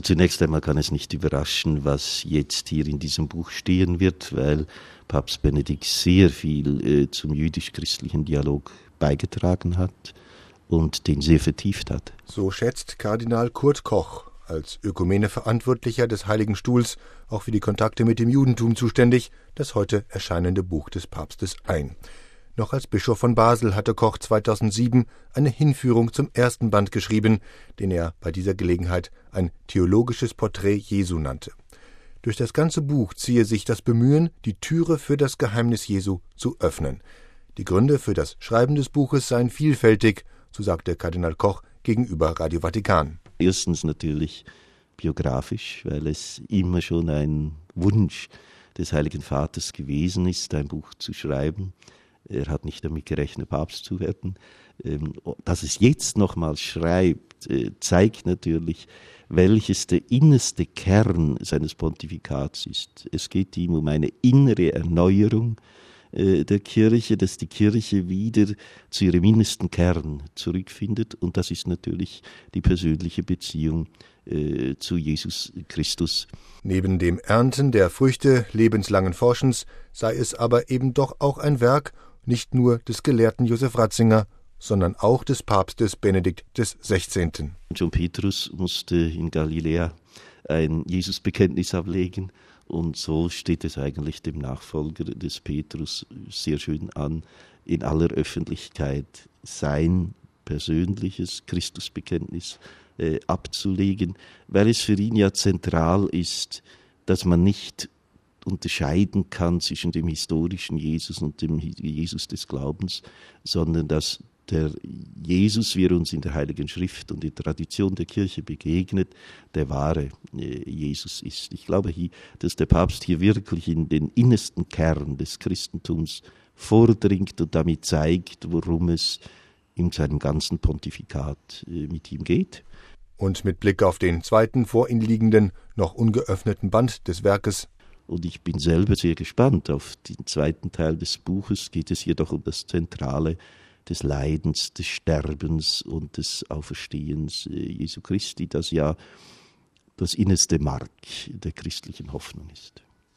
Zunächst einmal kann es nicht überraschen, was jetzt hier in diesem Buch stehen wird, weil Papst Benedikt sehr viel zum jüdisch-christlichen Dialog beigetragen hat und den sehr vertieft hat. So schätzt Kardinal Kurt Koch, als Ökumene-Verantwortlicher des Heiligen Stuhls, auch für die Kontakte mit dem Judentum zuständig, das heute erscheinende Buch des Papstes ein. Noch als Bischof von Basel hatte Koch 2007 eine Hinführung zum ersten Band geschrieben, den er bei dieser Gelegenheit ein theologisches Porträt Jesu nannte. Durch das ganze Buch ziehe sich das Bemühen, die Türe für das Geheimnis Jesu zu öffnen. Die Gründe für das Schreiben des Buches seien vielfältig, so sagte Kardinal Koch gegenüber Radio Vatikan. Erstens natürlich biografisch, weil es immer schon ein Wunsch des Heiligen Vaters gewesen ist, ein Buch zu schreiben. Er hat nicht damit gerechnet, Papst zu werden. Dass es jetzt nochmals schreibt, zeigt natürlich, welches der innerste Kern seines Pontifikats ist. Es geht ihm um eine innere Erneuerung der Kirche, dass die Kirche wieder zu ihrem innersten Kern zurückfindet. Und das ist natürlich die persönliche Beziehung zu Jesus Christus. Neben dem Ernten der Früchte lebenslangen Forschens sei es aber eben doch auch ein Werk, nicht nur des Gelehrten Josef Ratzinger, sondern auch des Papstes Benedikt XVI. John Petrus musste in Galiläa ein Jesusbekenntnis ablegen und so steht es eigentlich dem Nachfolger des Petrus sehr schön an, in aller Öffentlichkeit sein persönliches Christusbekenntnis abzulegen, weil es für ihn ja zentral ist, dass man nicht unterscheiden kann zwischen dem historischen Jesus und dem Jesus des Glaubens, sondern dass der Jesus, wie er uns in der Heiligen Schrift und in der Tradition der Kirche begegnet, der wahre Jesus ist. Ich glaube, dass der Papst hier wirklich in den innersten Kern des Christentums vordringt und damit zeigt, worum es in seinem ganzen Pontifikat mit ihm geht. Und mit Blick auf den zweiten vor ihm liegenden, noch ungeöffneten Band des Werkes. Und ich bin selber sehr gespannt auf den zweiten Teil des Buches. Geht es jedoch um das Zentrale des Leidens, des Sterbens und des Auferstehens Jesu Christi, das ja das innerste Mark der christlichen Hoffnung ist.